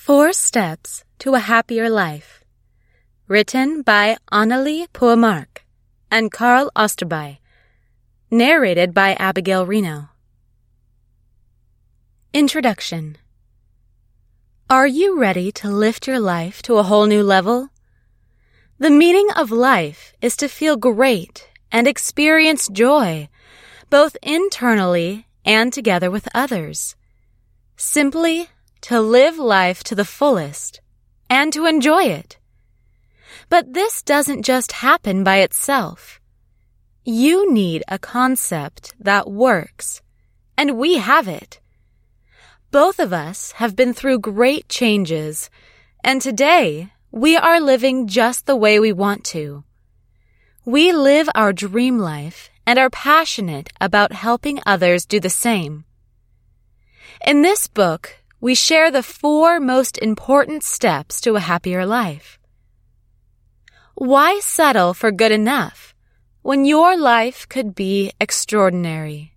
4 Steps to a Happier Life. Written by Annalie Pouamark and Carl Osterby. Narrated by Abigail Reno. Introduction. Are you ready to lift your life to a whole new level? The meaning of life is to feel great and experience joy, both internally and together with others. Simply to live life to the fullest and to enjoy it. But this doesn't just happen by itself. You need a concept that works, and we have it. Both of us have been through great changes, and today we are living just the way we want to. We live our dream life and are passionate about helping others do the same. In this book, we share the 4 most important steps to a happier life. Why settle for good enough when your life could be extraordinary?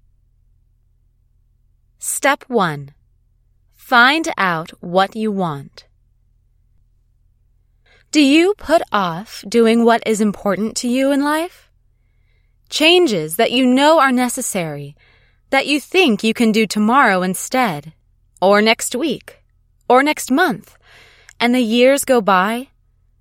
Step 1. Find out what you want. Do you put off doing what is important to you in life? Changes that you know are necessary, that you think you can do tomorrow instead, or next week, or next month, and the years go by?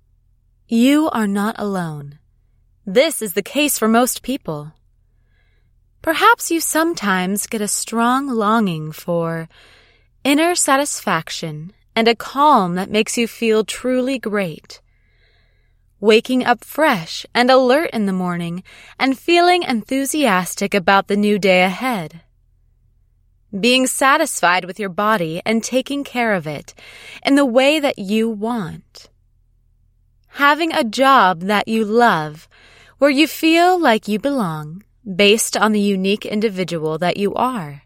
You are not alone. This is the case for most people. Perhaps you sometimes get a strong longing for inner satisfaction and a calm that makes you feel truly great. Waking up fresh and alert in the morning and feeling enthusiastic about the new day ahead. Being satisfied with your body and taking care of it in the way that you want. Having a job that you love, where you feel like you belong, based on the unique individual that you are.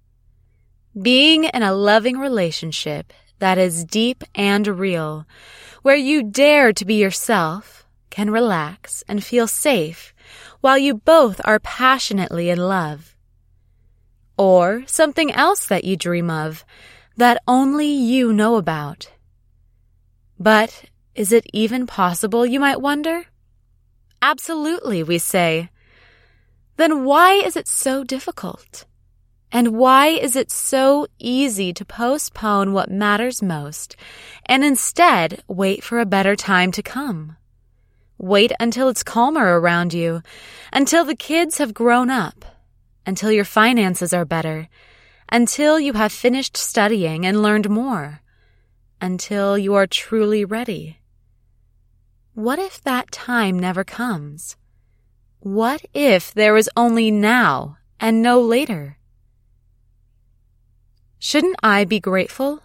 Being in a loving relationship that is deep and real, where you dare to be yourself, can relax and feel safe, while you both are passionately in love. Or something else that you dream of, that only you know about. But is it even possible, you might wonder? Absolutely, we say. Then why is it so difficult? And why is it so easy to postpone what matters most and instead wait for a better time to come? Wait until it's calmer around you, until the kids have grown up, until your finances are better, until you have finished studying and learned more, until you are truly ready. What if that time never comes? What if there is only now and no later? Shouldn't I be grateful?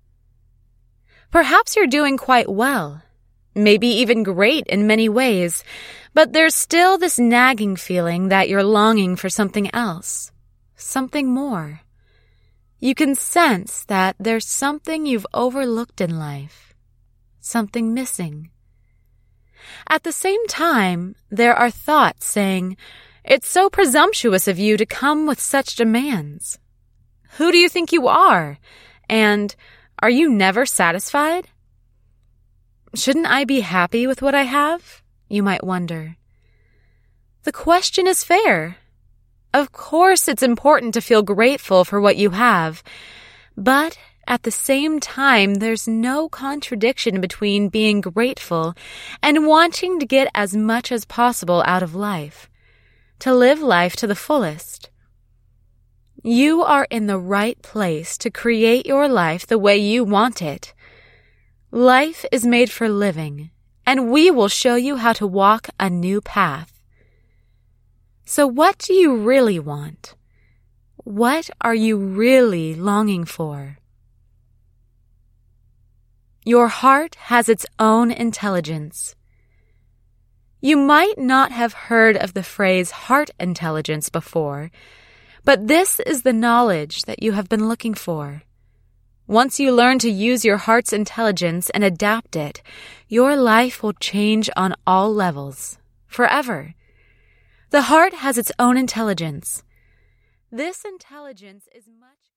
Perhaps you're doing quite well, maybe even great in many ways, but there's still this nagging feeling that you're longing for something else, something more. You can sense that there's something you've overlooked in life, something missing. At the same time, there are thoughts saying, "It's so presumptuous of you to come with such demands. Who do you think you are? And are you never satisfied? Shouldn't I be happy with what I have?" you might wonder. The question is fair. Of course, it's important to feel grateful for what you have, but at the same time, there's no contradiction between being grateful and wanting to get as much as possible out of life, to live life to the fullest. You are in the right place to create your life the way you want it. Life is made for living, and we will show you how to walk a new path. So what do you really want? What are you really longing for? Your heart has its own intelligence. You might not have heard of the phrase heart intelligence before, but this is the knowledge that you have been looking for. Once you learn to use your heart's intelligence and adapt it, your life will change on all levels, forever. The heart has its own intelligence. This intelligence is much